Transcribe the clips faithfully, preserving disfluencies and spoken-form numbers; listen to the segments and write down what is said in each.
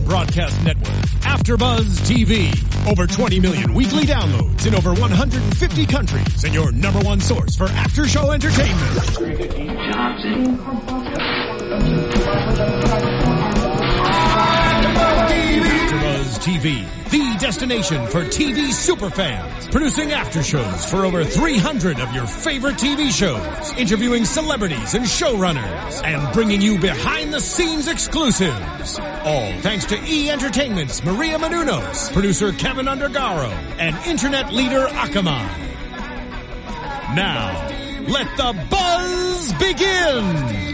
broadcast network, AfterBuzz T V. Over twenty million weekly downloads in over one hundred fifty countries, and your number one source for after-show entertainment. AfterBuzz T V, the destination for T V superfans, producing aftershows for over three hundred of your favorite T V shows, interviewing celebrities and showrunners, and bringing you behind-the-scenes exclusives. All thanks to E! Entertainment's Maria Menounos, producer Kevin Undergaro, and internet leader Akamai. Now, let the buzz begin!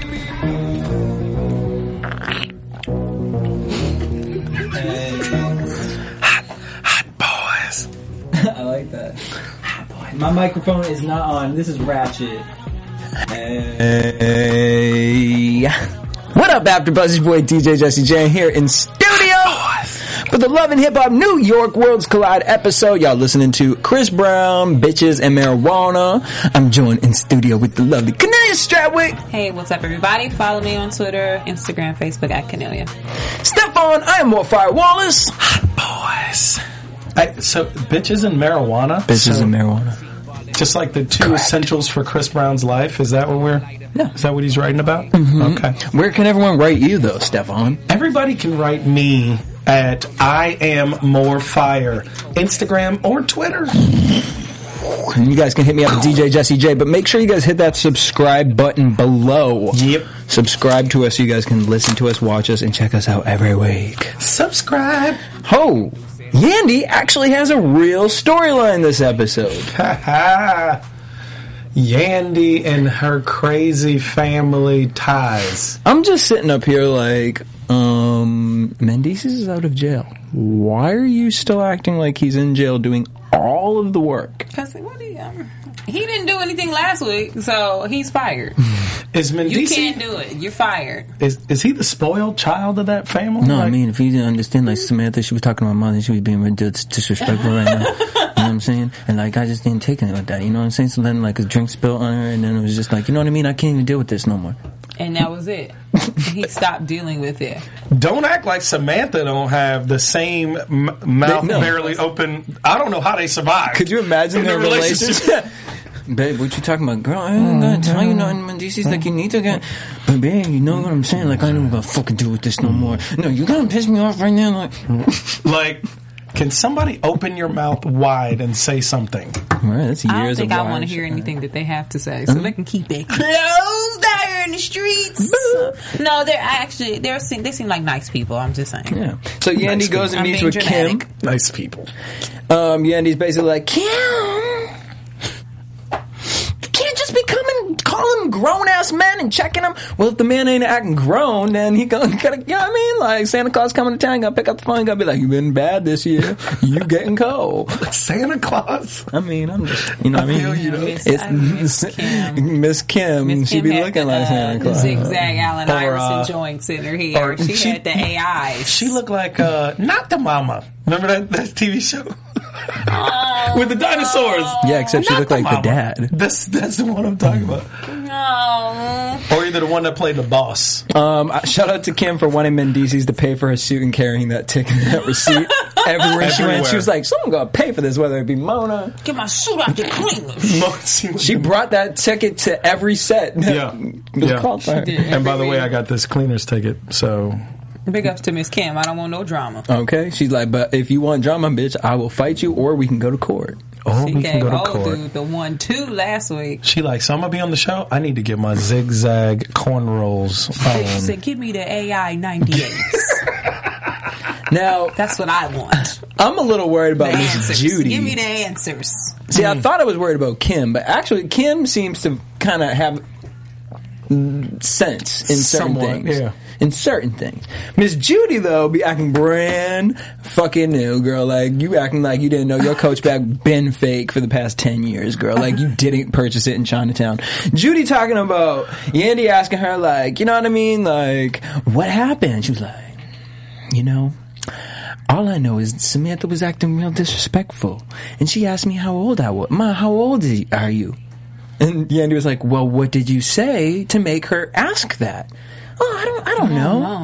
I like that. My microphone is not on. This is Ratchet. Hey. What up, AfterBuzz? It's your boy D J Jesse J here in studio for the Love and Hip Hop New York Worlds Collide episode. Y'all listening to Chris Brown, Bitches and Marijuana. I'm joined in studio with the lovely Cornelia Stratwick. Hey, what's up, everybody? Follow me on Twitter, Instagram, Facebook at Cornelia. Stefan, I am Warfire Wallace. Hot boys. I, so, bitches and marijuana? Bitches so, and marijuana. Just like the two Correct. essentials for Chris Brown's life? Is that what we're... Yeah. Is that what he's writing about? Mm-hmm. Okay. Where can everyone write you, though, Stefan? Everybody can write me at I am more fire, Instagram or Twitter. And you guys can hit me up at D J Jesse J, but make sure you guys hit that subscribe button below. Yep. Subscribe to us so you guys can listen to us, watch us, and check us out every week. Subscribe. Ho! Yandy actually has a real storyline this episode. Ha ha. Yandy and her crazy family ties. I'm just sitting up here like, um, Mendeecees is out of jail. Why are you still acting like he's in jail doing all of the work? Because what do you, um, he didn't do anything last week, so he's fired. Is Mendeecees... You can't do it. You're fired. Is is he the spoiled child of that family? No, like, I mean, if you didn't understand, like, Samantha, she was talking to my mother, she was being really dis- disrespectful right now. You know what I'm saying? And, like, I just didn't take it like that. You know what I'm saying? So then, like, a drink spilled on her, and then it was just like, you know what I mean? I can't even deal with this no more. And that was it. He stopped dealing with it. Don't act like Samantha don't have the same m- mouth They- no. barely open. I don't know how they survive. Could you imagine in their the relationship? Babe, what you talking about? Girl, I ain't gonna tell you nothing, Mendeecees. Like, you need to get... But, babe, you know what I'm saying? Like, I don't gonna fucking deal with this no more. No, you gonna piss me off right now? Like, Like, can somebody open your mouth wide and say something? right, that's years I don't think of I want to wise. hear anything that they have to say, so they can keep it closed out here in the streets. No, they're actually they're they seem like nice people. I'm just saying. Yeah. So Yandy Nice goes and I'm meets being with dramatic. Kim. Nice people. Um, Yandy's basically like, Kim, you can't just be coming, calling grown-ass men and checking them. Well, if the man ain't acting grown, then he gonna, gotta, you know what I mean? Like, Santa Claus coming to town, gotta pick up the phone, gotta be like, you been bad this year. You getting cold. Santa Claus. I mean, I'm just, you know what I mean? feel you, though. Miss- It's I miss Kim. Miss Kim. Miss She Kim be had looking the, like uh, Santa Claus. Zigzag Allen Or, Iverson uh, joints in her hair. or She, she- had the A Is. She looked like, uh, not the mama. Remember that, that T V show? With the dinosaurs. Yeah, except she Not looked the like mama. the dad. That's, that's the one I'm talking about. No. Or either the one that played the boss. Um, uh, shout out to Kim for wanting Mendeecees to pay for her suit and carrying that ticket and that receipt everywhere she went. Everywhere. She was like, someone gotta pay for this, whether it be Mona. Get my suit out the cleaners. She brought that ticket to every set. Yeah. It was Yeah. called for her. She did. And by the way, I got this cleaner's ticket, so... Big ups to Miss Kim. I don't want no drama. Okay, she's like, but if you want drama, bitch, I will fight you, or we can go to court. Oh, She we can gave go to old court. dude the one two last week. She like, so I'm gonna be on the show. I need to get my zigzag cornrows She on. said, "Give me the A I ninety-eight." Now, That's what I want. I'm a little worried about The Miss answers. Judy. Give me the answers. See, I thought I was worried about Kim, but actually, Kim seems to kind of have mm, sense in certain Somewhat, things. yeah. In certain things. Miss Judy, though, be acting brand fucking new, girl. Like, you acting like you didn't know your Coach bag been fake for the past ten years, girl. Like, you didn't purchase it in Chinatown. Judy talking about Yandy asking her, like, you know what I mean? Like, what happened? She was like, you know, all I know is Samantha was acting real disrespectful. And she asked me how old I was. Ma, how old are you? And Yandy was like, well, what did you say to make her ask that? Oh, I don't, I don't know. No.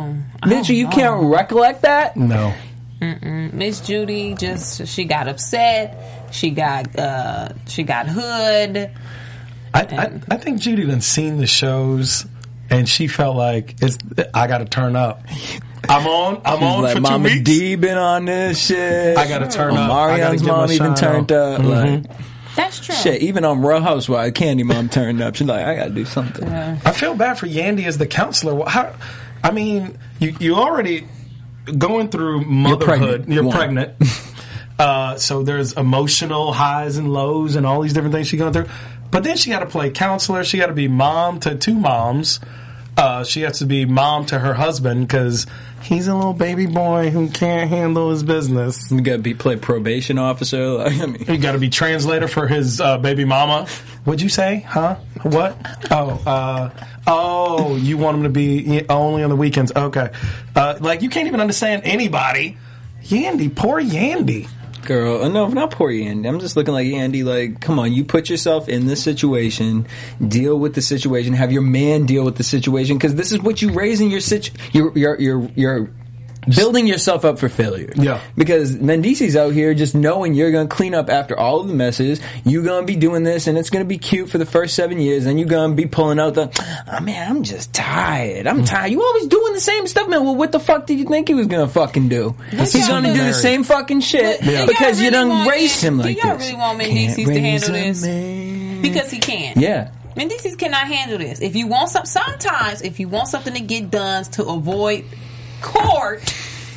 Bitch, you can't recollect that? No. Mm-mm. Miss Judy just she got upset. She got uh, she got hood. I, I I think Judy done seen the shows, and she felt like it's. I got to turn up. I'm on. I'm She's on like, for Mama two weeks. D been on this shit. I got to turn up. Marion's mom even turned up. Mm-hmm. Like, That's true. shit, even on Real Housewives, Candy Mom turned up. She's like, I got to do something. Yeah. I feel bad for Yandy as the counselor. How? I mean, you you already going through motherhood. You're pregnant. You're pregnant. uh, so there's emotional highs and lows and all these different things she's going through. But then she got to play counselor. She got to be mom to two moms. Uh, she has to be mom to her husband because he's a little baby boy who can't handle his business. You got to be play probation officer. Like, I mean, you got to be translator for his uh, baby mama. What'd you say? Huh? What? Oh, uh, oh, you want him to be only on the weekends? Okay. Uh, like you can't even understand anybody. Yandy, poor Yandy. Girl, no, not poor Yandy. I'm just looking like Yandy. Like, come on, you put yourself in this situation, deal with the situation, have your man deal with the situation, because this is what you raise in your situ. You're, you're, you're, you're building yourself up for failure. Yeah. Because Mendici's out here just knowing you're going to clean up after all of the messes. You're going to be doing this, and it's going to be cute for the first seven years. And you're going to be pulling out the, oh, man, I'm just tired. I'm tired. You always doing the same stuff, man. Well, what the fuck did you think he was going to fucking do? He's going to do the same fucking shit But, yeah. because really you done raised him like this. Do y'all this. really want Mendices to handle this? Man. Because he can. Yeah. Mendices cannot handle this. If you want some, sometimes if you want something to get done to avoid court,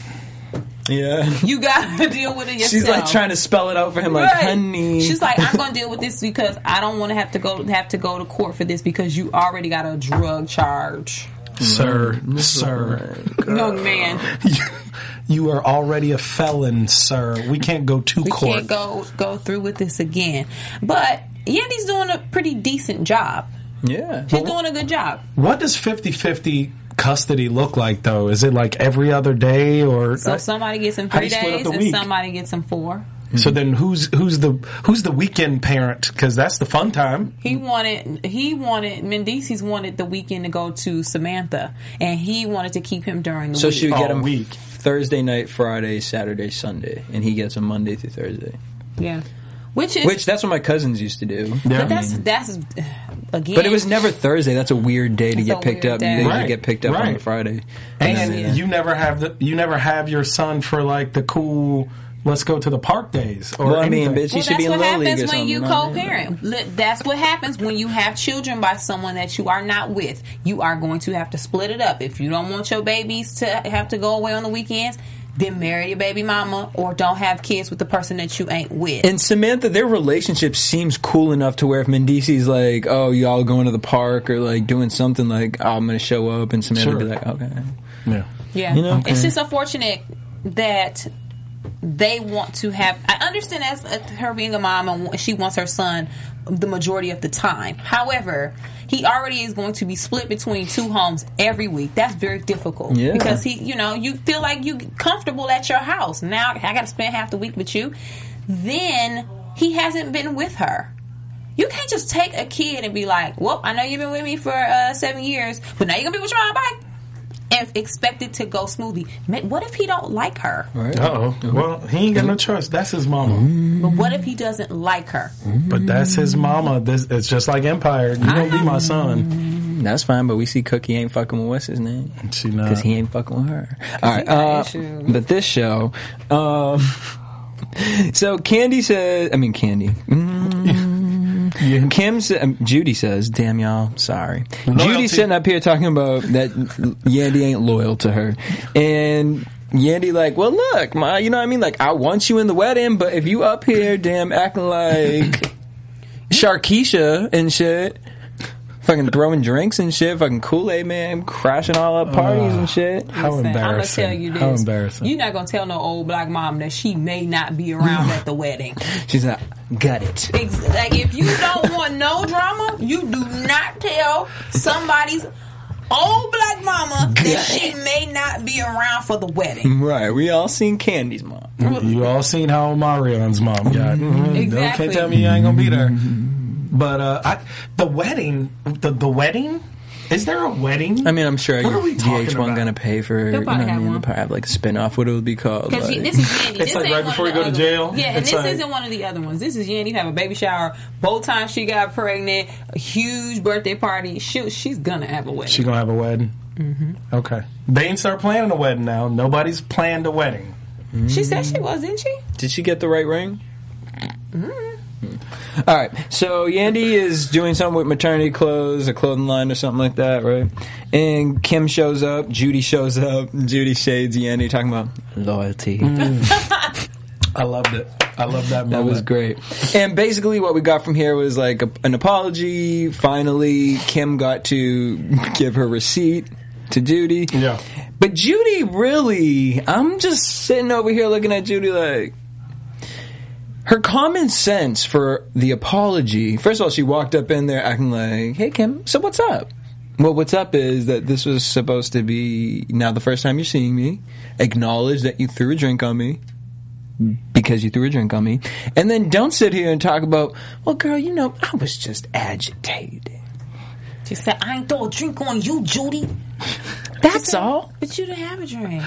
yeah, you gotta deal with it yourself. She's like trying to spell it out for him, like, right. honey. She's like, I'm gonna deal with this because I don't want to have to go have to go to court for this because you already got a drug charge, sir, mm-hmm. sir, young man. You, you are already a felon, sir. We can't go to we court. We can't go go through with this again. But Yandy's doing a pretty decent job. Yeah, she's well, doing a good job. What does fifty-fifty custody look like, though? Is it like every other day, or so somebody gets him three days and somebody gets him four? So then, who's who's the who's the weekend parent? Because that's the fun time. He wanted he wanted Mendices wanted the weekend to go to Samantha, and he wanted to keep him during the so week. So she would get All him week. Thursday night, Friday, Saturday, Sunday, and he gets him Monday through Thursday. Yeah. Which is which that's what my cousins used to do. Yeah. But that's that's again. But it was never Thursday. That's a weird day to get picked up. Day. You right. get picked up right. on a Friday, and, and yeah. you never have the you never have your son for like the cool. Let's go to the park days. Or well, I mean, anything. bitch, he well, should be in Little League or that's what something. happens when you co-parent. That's what happens when you have children by someone that you are not with. You are going to have to split it up. If you don't want your babies to have to go away on the weekends, then marry your baby mama or don't have kids with the person that you ain't with. And Samantha, their relationship seems cool enough to where if Mendici's like, oh, y'all going to the park or like doing something like, oh, I'm going to show up, and Samantha sure. be like, okay. Yeah. Yeah. You know? Okay. It's just unfortunate that they want to have. I understand as her being a mom and she wants her son the majority of the time. However, he already is going to be split between two homes every week. That's very difficult yeah. because he, you know, you feel like you comfortable at your house. Now I got to spend half the week with you. Then he hasn't been with her. You can't just take a kid and be like, well, I know you've been with me for uh, seven years, but now you're going to be with your mom. Bye. And expect it to go smoothly. What if he don't like her? Right. Uh-oh. Well, he ain't got no choice. That's his mama. But what if he doesn't like her? But that's his mama. This, it's just like Empire. You don't be my son. That's fine, but we see Cookie ain't fucking with what's his name? She not. Because he ain't fucking with her. All right. Uh, but this show... Um, so Candy says... I mean, Candy... Mm, Yeah. Kim, um, Judy says, "Damn y'all, sorry." Loyalty. Judy's sitting up here talking about that Yandy ain't loyal to her, and Yandy like, "Well, look, ma, you know what I mean? Like, I want you in the wedding, but if you up here, damn, acting like Sharkeisha and shit." Fucking throwing drinks and shit, fucking Kool-Aid man, crashing all up parties uh, and shit. How Listen, embarrassing. I'm gonna tell you this. How embarrassing. You're not gonna tell no old black mom that she may not be around at the wedding. She's like, got it. It's, like, if you don't want no drama, you do not tell somebody's old black mama got that she it. may not be around for the wedding. Right. We all seen Candy's mom. You all seen how Marion's mom got. Mm-hmm. Exactly. Don't can't tell me you ain't gonna be there. But uh, I, the wedding, the, the wedding, Is there a wedding? I mean, I'm sure what V H one going to pay for, you know what I mean? They'll probably have like a spin-off. What it would be called? Because like, this is Yandy. It's this like ain't right before you go to jail. Yeah, and it's this like, isn't one of the other ones. This is Yandy have a baby shower. Both times she got pregnant, a huge birthday party. She, she's going to have a wedding. She's going to have a wedding? Mm-hmm. Okay. They ain't start planning a wedding now. Nobody's planned a wedding. Mm-hmm. She said she was, didn't she? Did she get the right ring? Mm-hmm. All right, so Yandy is doing something with maternity clothes, a clothing line or something like that, right? And Kim shows up, Judy shows up, Judy shades Yandy talking about loyalty. Mm. I loved it. I loved that moment. That was great. And basically what we got from here was like a, an apology. Finally, Kim got to give her receipt to Judy. Yeah. But Judy really, I'm just sitting over here looking at Judy like, her common sense for the apology, first of all, she walked up in there acting like, hey, Kim, so what's up? Well, what's up is that this was supposed to be now the first time you're seeing me. Acknowledge that you threw a drink on me because you threw a drink on me. And then don't sit here and talk about, well, girl, you know, I was just agitated. She said, I ain't throw a drink on you, Judy. That's said, all. But you didn't have a drink.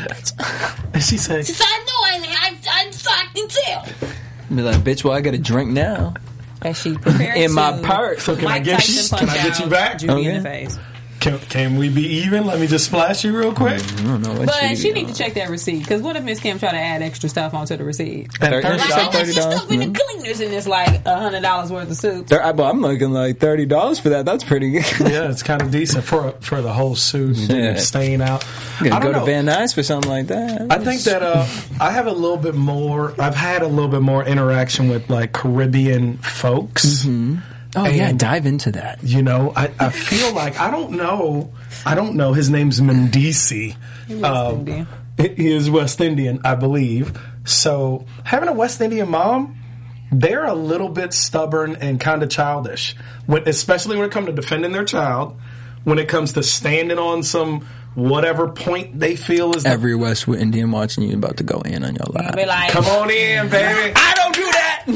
And she said, she said, I know I ain't. I, I, I can tell. Be like, bitch, well, I got a drink now. As she prepared in to my purse. So can Mike I get Tyson you, can I get you back? Judy okay. in the face. Can, can we be even? Let me just splash you real quick. I don't know what But she need to check that receipt, because what if Miss Kim try to add extra stuff onto the receipt? thirty Like, I got thirty this dollars. stuff in the cleaners, and it's like a hundred dollars worth of soup. There, I, well, I'm looking like thirty dollars for that. That's pretty good. Yeah, it's kind of decent for for the whole suit and Yeah. staying out. You I gotta don't go know. to Van Nuys for something like that. I think that uh, I have a little bit more. I've had a little bit more interaction with like Caribbean folks. Mm-hmm. Oh and, yeah, dive into that. You know, I, I feel like I don't know. I don't know. His name's Mendici. West Um, Indian. He is West Indian, I believe. So having a West Indian mom, they're a little bit stubborn and kind of childish, when, especially when it comes to defending their child. When it comes to standing on some whatever point they feel is Every West Indian watching you about to go in on your life. Be like, come on in, baby. I don't do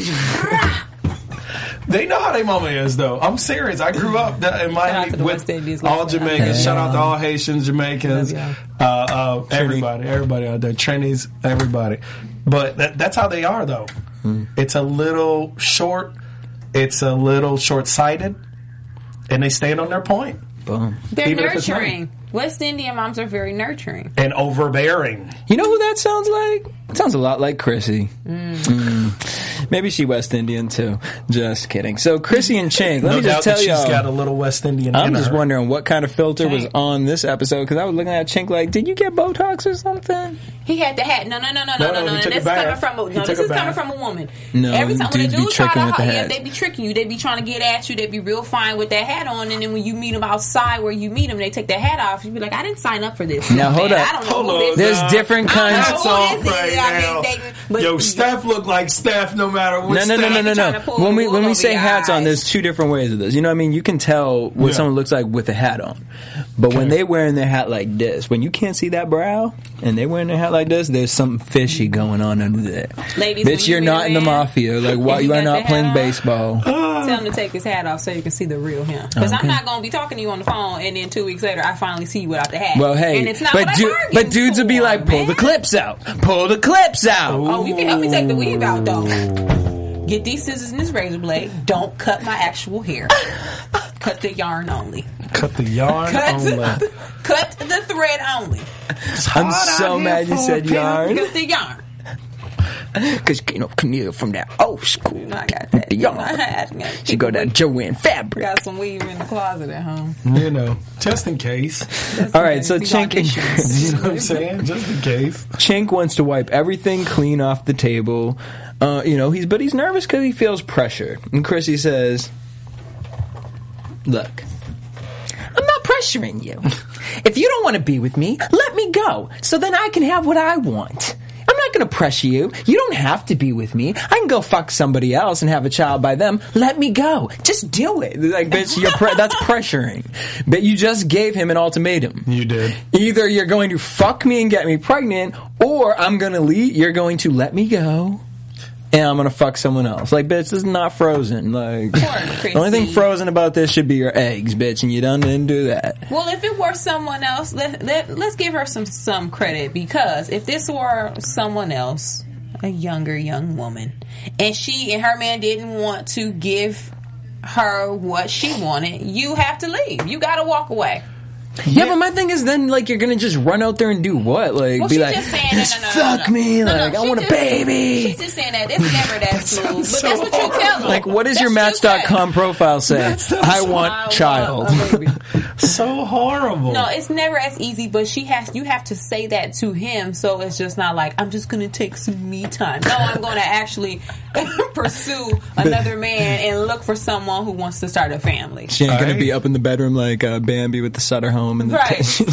that. They know how their mama is, though. I'm serious. I grew up in Miami with all Jamaicans. Yeah. Shout out to all Haitians, Jamaicans, uh, uh, everybody, everybody out there, Trinis, everybody. But that, that's how they are, though. Mm. It's a little short. It's a little short-sighted, and they stand on their point. Boom. they're Even if it's nurturing. West Indian moms are very nurturing and overbearing. You know who that sounds like? It sounds a lot like Chrissy. Mm. Mm. Maybe she West Indian too. Just kidding. So Chrissy and Chink, let no me just doubt tell that y'all. She's got a little West Indian. I'm in just her. wondering what kind of filter Chink. was on this episode, because I was looking at Chink like, did you get Botox or something? He had the hat. No, no, no, no, No, no, no, no. he no. took a This is bath. coming from a, He no. took This a is coming bath. from a woman. No, Every time when they dudes do be try to, tricking with the yeah, hat. they be tricking you. They be trying to get at you. They be real fine with that hat on, and then when you meet them outside where you meet them, they take their hat off. You be like, I didn't sign up for this. Now, man. hold up. I don't know Hold who on, this There's is. Nah. different I don't know kinds. That's who off this right is. I mean, now. they- but- Yo, Steph look like Steph no matter what. No, no, no, Steph. no, no, trying to no. pull When the we wool when we over say your hats on, eyes. there's two different ways of this. You know what I mean? You can tell what Yeah. someone looks like with a hat on. But when they wearing their hat like this, when you can't see that brow, and they wearing their hat like this, there's something fishy going on under there. Ladies, when bitch, you you're meet not a in the man, mafia. Like, why and you you are got not the playing hat on, baseball? Tell him to take his hat off so you can see the real him. Because Okay. I'm not going to be talking to you on the phone, and then two weeks later, I finally see you without the hat. Well, hey, and it's not but what I du- bargained but dudes would be for, like, pull man. the clips out, pull the clips out. Oh, you can help me take the weave out, though. Get these scissors and this razor blade. Don't cut my actual hair. Cut the yarn only. Cut the yarn Cut, on the. cut the thread only. I'm hard out so here mad you for said a pimp. yarn. Cut the yarn. Because, you know, Camille from that old school. I got that. The yarn. I got- She go that Joanne fabric. Got some weave in the closet at home. You know, just in case. All right, so These Chink and auditions. You know what I'm saying? Just in case. Chink wants to wipe everything clean off the table. Uh, you know, he's but he's nervous because he feels pressure. And Chrissy says, "Look, I'm not pressuring you. If you don't want to be with me, let me go, so then I can have what I want. I'm not going to pressure you. You don't have to be with me. I can go fuck somebody else and have a child by them. Let me go. Just do it." Like, bitch, you're pre- that's pressuring. But you just gave him an ultimatum. You did. Either you're going to fuck me and get me pregnant, or I'm going to leave. You're going to let me go. and I'm gonna fuck someone else. Like, bitch, this is not Frozen. Like, the only thing frozen about this should be your eggs, bitch, and you done didn't do that. Well, if it were someone else, let, let, let's give her some, some credit, because if this were someone else, a younger young woman, and she and her man didn't want to give her what she wanted, you have to leave. You gotta walk away. Yeah, but my thing is, then, like, you're gonna just run out there and do what? Like, well, be like, just saying, just no, no, no, fuck no, no. me, no, like, no, I want just, a baby. She's just saying that. It's never that, that smooth. But so that's what you tell them. Like, what does that's your Match dot com profile say? I want I child. Want so horrible. No, it's never as easy, but she has. You have to say that to him, so it's just not like, I'm just gonna take some me time. No, I'm gonna actually pursue another man and look for someone who wants to start a family. She ain't gonna Right. be up in the bedroom like uh, Bambi with the Sutter home and the Right. t-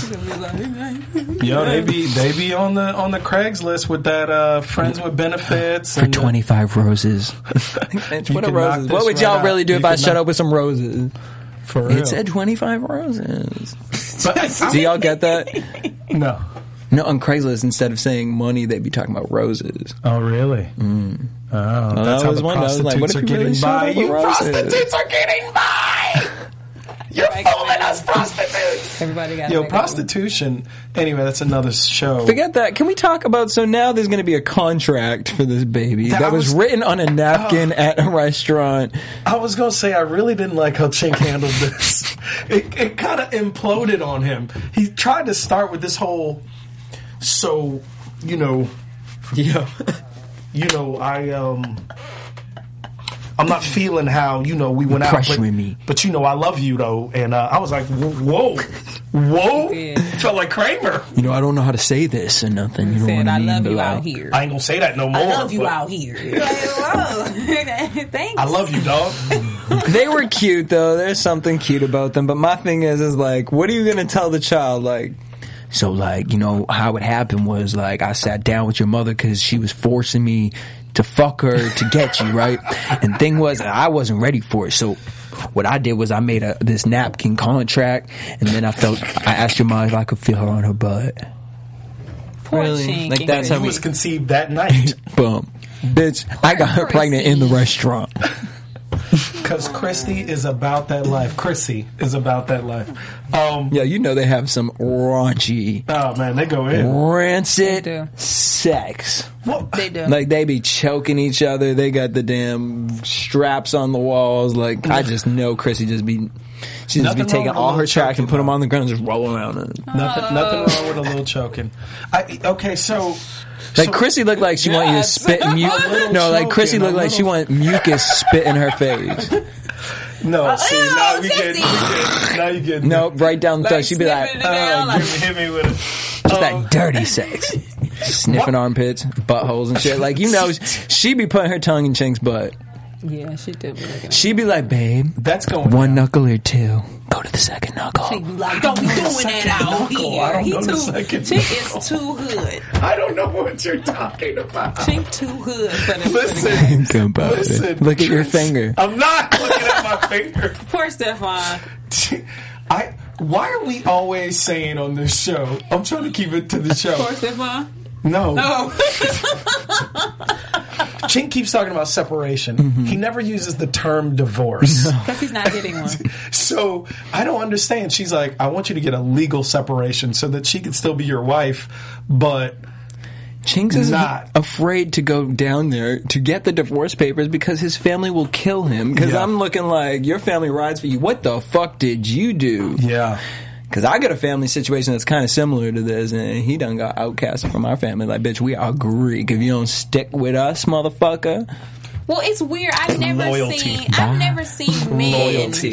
Yo, they be they be on the on the Craigslist with that uh, friends with benefits for and twenty-five roses. You what can are knock roses? this What would right y'all out. really do You if I can shut knock- up with some roses? for real. It said twenty-five roses. But, Do y'all get that? no. No, on Craigslist, instead of saying money, they'd be talking about roses. Oh really? Mm. Oh, Well, that's that how was the one. I was like, what prostitutes if are you really getting shut by. up with You roses? prostitutes are getting by. You're fooling us, prostitutes. Everybody got Yo, prostitution. Anyway, that's another show. Forget that. Can we talk about, so now there's going to be a contract for this baby that, That was, was- written on a napkin at a restaurant. I was gonna say I really didn't like how Chink handled this. It, it kind of imploded on him. He tried to start with this whole, so you know, Yeah. you know, I um, I'm not feeling how you know we went out, but, pressuring me. but you know I love you though, and uh, I was like, whoa, whoa, Yeah. felt like Kramer. You know, I don't know how to say this or nothing. You know Said, what I I mean? love But you like, out here. I ain't gonna say that no more. I love you but out here. Like, whoa. Thanks. I love you, dog. They were cute though. There's something cute about them. But my thing is, is like, what are you gonna tell the child? Like, so like, you know, how it happened was like, I sat down with your mother because she was forcing me to fuck her to get you, right? And thing was, I wasn't ready for it. So what I did was I made a this napkin contract, and then I felt I asked your mom if I could feel her on her butt. Poor Really? Chink. Like, that's He how we- was conceived that night. Boom, bitch! I got her pregnant in the restaurant. Because Christy is about that life. Chrissy is about that life. Um, Yeah, you know they have some raunchy, oh man, they go in. rancid They do. sex. What? They do. Like, they be choking each other. They got the damn straps on the walls. Like, I just know Chrissy just be, she just Nothing be wrong taking with a all little her tracks and choking, put them though. on the ground and just roll around. And, Nothing, nothing wrong with a little choking. I, okay, so like, so- Chrissy looked like she wanted you to Yes. spit mu- little No, like, choking, Chrissy a looked like she little- wanted mucus spit in her face. No, see, ew, now we get, sexy. we get, now you get. No, right down the throat. She'd be like, sniffing it down, Oh, like, give me, hit me with it. just Um, that dirty sex. Sniffing What? armpits, buttholes and shit. Like, you know, she be putting her tongue in Chink's butt. yeah, she did be looking at She be like, babe, That's going one down. knuckle or two. Go to the second knuckle. Chink be like, don't be doing that second out knuckle. here. I don't He know the too, second Chink knuckle. is too hood. I don't know what you're talking about. Chink too hood for the, for the Listen, game. Think about listen. it. Look at your Chris, finger. I'm not looking at my finger. Poor Stefan. I. Why are we always saying on this show? I'm trying to keep it to the show. Poor Stefan. No. Oh. Chink keeps talking about separation. Mm-hmm. He never uses the term divorce. Because he's not getting one. So I don't understand. She's like, I want you to get a legal separation so that she can still be your wife, but Chinks is Not. afraid to go down there to get the divorce papers because his family will kill him. Because Yeah. I'm looking like, your family rides for you. What the fuck did you do? yeah. Because I got a family situation that's kind of similar to this, and he done got outcasted from our family. Like, bitch, we are Greek. If you don't stick with us, motherfucker. Well, it's weird. I've never Loyalty. seen. I've never seen men Loyalty.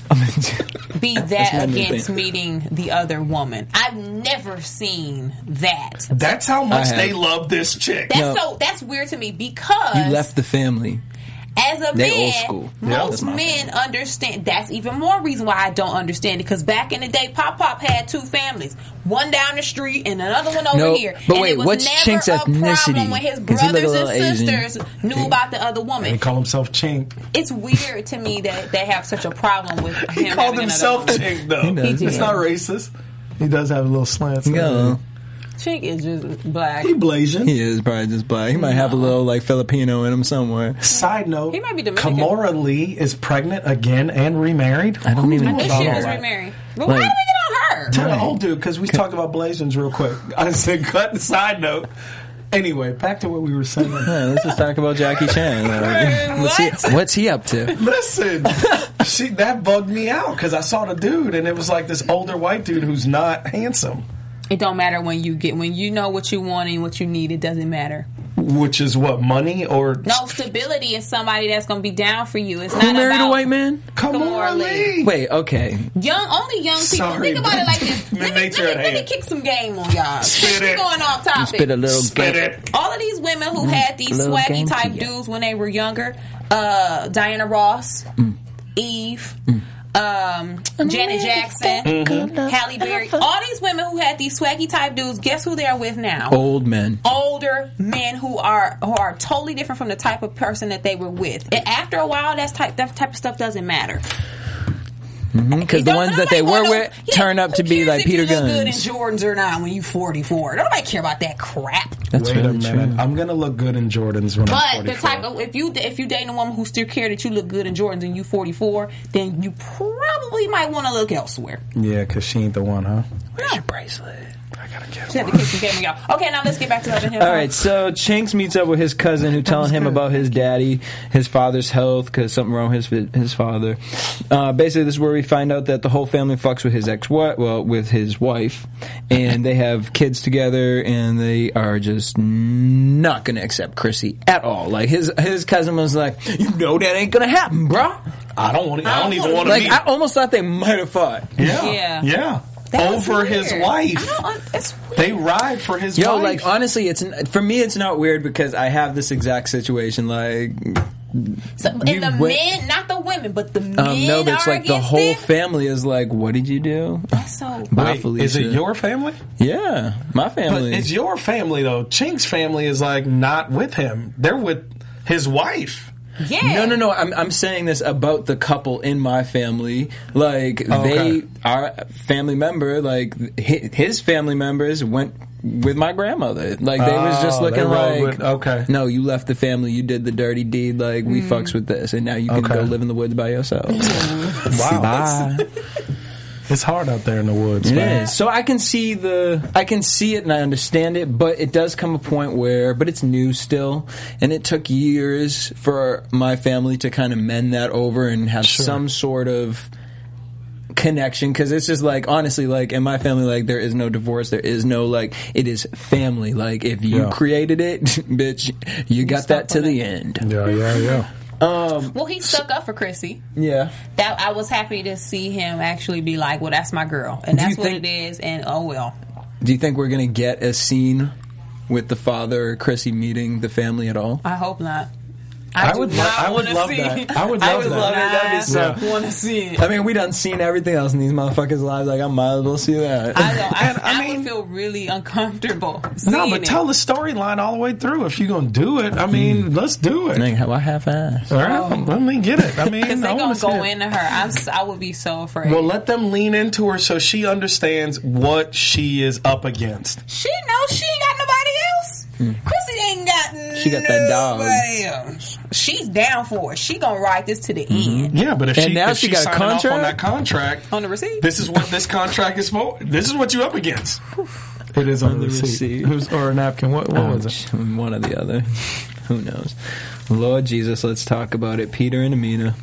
be That's that my new against thing. meeting the other woman. I've never seen that. That's how much I have. they love this chick. That's No. so. That's weird to me because You left the family. as a They man, old school. Yeah, most that's my men understand. That's even more reason why I don't understand it. Because back in the day, Pop Pop had two families, one down the street and another one over No, here. but and wait, it was what's never Chink's a ethnicity? problem when his 'Cause he look a brothers and little Asian. sisters knew about the other He woman. call himself Chink. It's weird to me that they have such a problem with him He called having himself another woman. Chink, though. does. He It's did. not racist. He does have a little slant. Yeah. Chink is just black. He Blasian. He is probably just black. He might no. have a little like Filipino in him somewhere. Side note: he might be Dominican. Kimora Lee is pregnant again and remarried. I don't even. I knew she was remarried. But like, why did we get on her? Tell the old dude because we talked about Blasians real quick. I said, cut the side note. Anyway, back to what we were saying. Yeah, let's just talk about Jackie Chan. Man, what's, what? he, what's he up to? Listen, she, that bugged me out because I saw the dude and it was like this older white dude who's not handsome. It don't matter when you get when you know what you want and what you need. It doesn't matter. Which is what, money or no stability and somebody that's going to be down for you. It's Who not married about a white man? Kimora Lee. Wait, okay. Young, only young people. Sorry, Think about it like this. Let me, let, me, let me kick some game on y'all. Spit it. Going off topic. Spit a little Spit game. it. All of these women who had these Little swaggy type to dudes when they were younger, uh, Diana Ross, mm. Eve. Mm. Um, Janet Jackson, mm-hmm. Halle Berry, all these women who had these swaggy type dudes, guess who they're with now? Old men. Older men who are who are totally different from the type of person that they were with. And after a while, that type that type of stuff doesn't matter. Because mm-hmm, the ones that they were with yeah, turn up to be like Peter Guns. You look good in Jordans or not when you forty-four. Nobody care about that crap. That's Wait really a minute. true. I'm gonna look good in Jordans when but I'm forty-four. But the type of if you if you dating a woman who still care that you look good in Jordans and you forty-four, then you probably might want to look elsewhere. Yeah, because she ain't the one, huh? Where's your bracelet? I gotta get she had to kick some game y'all. Okay, now let's get back to Love and Hip Hop. All right, so Chinks meets up with his cousin, who telling him about his daddy, his father's health, because something wrong with his his father. Uh, basically, this is where we find out that the whole family fucks with his ex wife, well, with his wife, and they have kids together, and they are just not going to accept Chrissy at all. Like his his cousin was like, "You know that ain't gonna happen, bro." I don't want. I don't even want to. Like meet. I almost thought they might have fought. Yeah, yeah, yeah. That over his wife. I don't, it's weird. They ride for his Yo, wife. Yo, like, honestly, it's for me, it's not weird because I have this exact situation. Like, so, and the went, men, not the women, but the men um, no, but it's are like the whole it? family is like, what did you do? That's so Bye, Wait, Felicia. is it your family? Yeah, my family. But it's your family, though. Chink's family is, like, not with him. They're with his wife. Yeah. No, no, no. I'm I'm saying this about the couple in my family. Like oh, okay. they are family member. Like his family members went with my grandmother. Like they oh, was just looking like, with, okay, no, you left the family. You did the dirty deed. Like we mm. fucks with this, and now you can okay. go live in the woods by yourself. Wow. Bye. It's hard out there in the woods. It man. is. So I can see the, I can see it and I understand it, but it does come a point where, but it's new still, and it took years for my family to kind of mend that over and have sure. some sort of connection, because it's just like, honestly, like in my family, like there is no divorce, there is no like, it is family. Like if you yeah. created it, bitch, you, you got that to it. The end. Yeah, yeah, yeah. Um, well, he stuck up for Chrissy. Yeah, that I was happy to see him actually be like, "Well, that's my girl, and that's what think, it is." And oh well. Do you think we're gonna get a scene with the father or Chrissy meeting the family at all? I hope not. I, I would, lo- I would love see. that. I would love I would that. Love it. That'd be so. Yeah. Want to see it? I mean, we done seen everything else in these motherfuckers' lives. Like, I might as well see that. I don't. I, and, I, I mean, would feel really uncomfortable. No, but it. tell the storyline all the way through. If you're gonna do it, I mean, mm. let's do it. Like, why half-ass? All right, oh. let me get it. I mean, because they're gonna go it. into her. I'm, I would be so afraid. Well, let them lean into her so she understands what she is up against. She knows she ain't got nobody else. Mm. Chrissy ain't got. She got that dog. Else. She's down for it. She gonna ride this to the mm-hmm. end. Yeah, but if and she, now if she she's got a signing contract off on that contract on the receipt. This is what this contract is for. This is what you up against. It is on, on the receipt, receipt. Who's, or a napkin. What, what Ouch. was it? One or the other. Who knows? Lord Jesus, let's talk about it. Peter and Amina.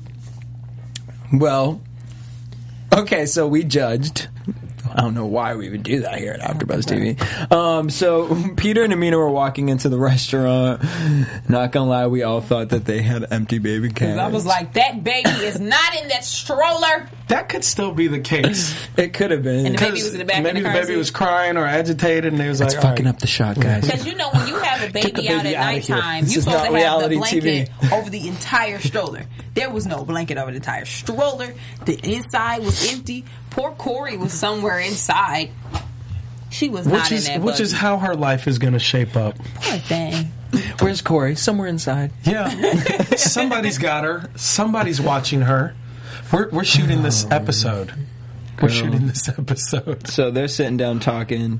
Well, okay, so we judged. I don't know why we would do that here at AfterBuzz T V. Um, so Peter and Amina were walking into the restaurant. Not gonna lie, we all thought that they had empty baby carriage. I was like, that baby is not in that stroller. That could still be the case. It could have been. And the baby was in the back maybe of the the car baby seat. was crying or agitated, and they was it's like, fucking right. up the shot, guys. Because you know when you have a baby, baby out at out nighttime, you're supposed to have the blanket over the entire stroller. There was no blanket over the entire stroller. The inside was empty. Poor Corey was somewhere inside. She was which not is, in that Which buggy. is how her life is going to shape up. Poor thing. Where's Corey? Somewhere inside. Yeah. Somebody's got her. Somebody's watching her. We're, we're shooting this episode. We're Girl. shooting this episode. So they're sitting down talking.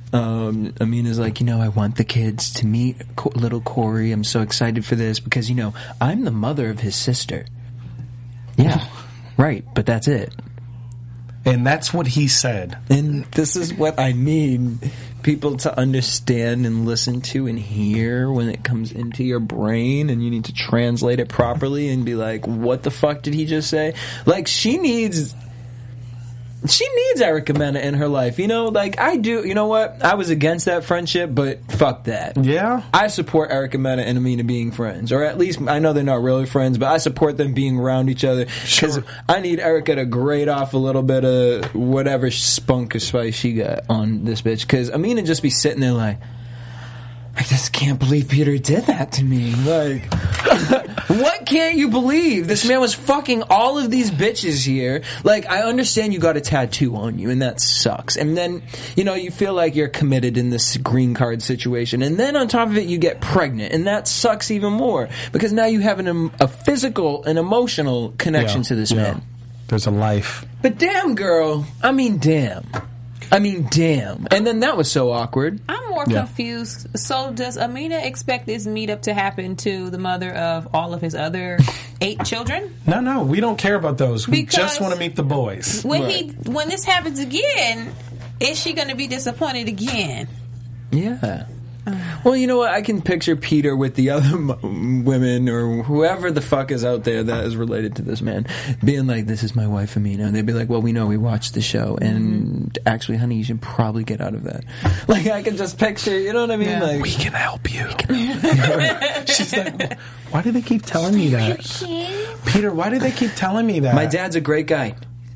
um, Amina's like, you know, I want the kids to meet Co- little Corey. I'm so excited for this because, you know, I'm the mother of his sister. Yeah, right, but that's it. And that's what he said. And this is what I need people to understand and listen to and hear when it comes into your brain, and you need to translate it properly and be like, what the fuck did he just say? Like, she needs... She needs Erica Mena in her life, you know? Like, I do, you know what? I was against that friendship, but fuck that. Yeah? I support Erica Mena and Amina being friends. Or at least, I know they're not really friends, but I support them being around each other. Because sure. I need Erica to grade off a little bit of whatever spunk or spice she got on this bitch. Because Amina just be sitting there like, I just can't believe Peter did that to me. Like, what can't you believe? This man was fucking all of these bitches here. Like, I understand you got a tattoo on you, and that sucks. And then, you know, you feel like you're committed in this green card situation. And then on top of it, you get pregnant, and that sucks even more. Because now you have an, a physical and emotional connection yeah, to this yeah. man. There's a life. But damn, girl. I mean, damn. I mean, damn. And then that was so awkward. I'm more yeah. confused. So does Amina expect this meetup to happen to the mother of all of his other eight children? No, no. We don't care about those. We because just want to meet the boys. When right. he when this happens again, is she going to be disappointed again? Yeah. Well, you know what? I can picture Peter with the other m- women or whoever the fuck is out there that is related to this man being like, this is my wife, Amina. And they'd be like, well, we know we watched the show. And mm-hmm. actually, honey, you should probably get out of that. Like, I can just picture, you know what I mean? Yeah. Like, we can help you. Can help you. She's like, why do they keep telling me that? Peter, why do they keep telling me that? My dad's a great guy.